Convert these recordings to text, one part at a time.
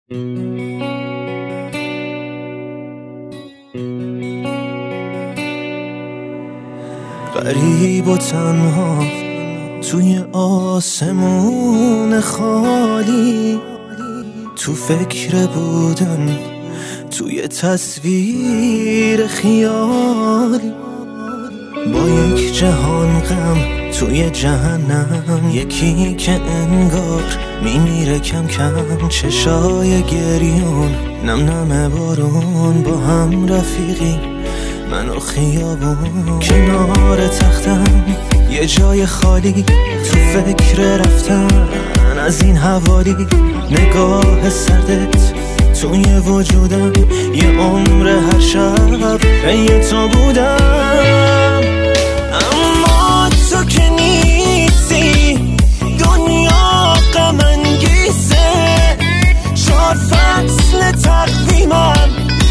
غریب و تنها توی آسمون خالی، تو فکر بودن توی تصویر خیالی، با یک جهان غم توی جهنم، یکی که انگار میمیره کم کم، چشای گریون نم نم بارون، با هم رفیقی من و خیابون، کنار تختم یه جای خالی، تو فکر رفتن از این حوالی، نگاه سردت توی وجودم، یه عمر هر شب پی تو بودم، اما تو که نیستی دنیا غم انگیزه، 4 فصل تقویمم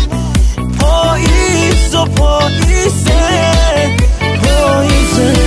پاییز و پاییزه، پاییزه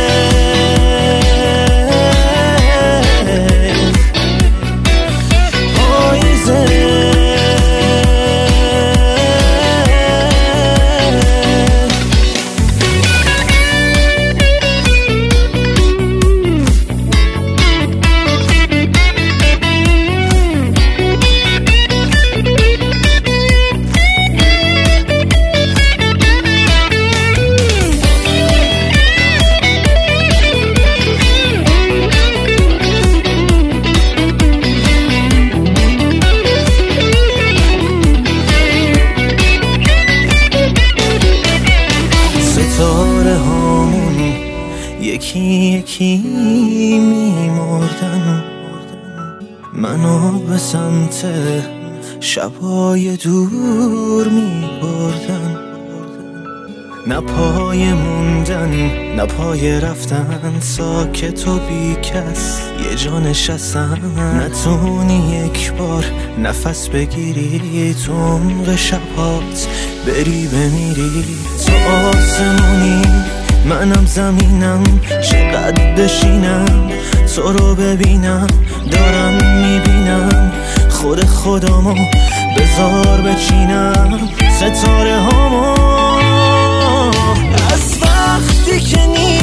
یکی یکی میمردن، منو به سمت شبای دور میبردن، نه پای موندن نه پای رفتن، ساکت و بی کس یه جا نشستن، نتونی یک بار نفس بگیری، تو عمق شبات بری بمیری، تو آسمونی منم زمینم، چقدر بشینم تو رو ببینم، دارم میبینم خود خودمو بذار بچینم، ستاره هامو از وقتی که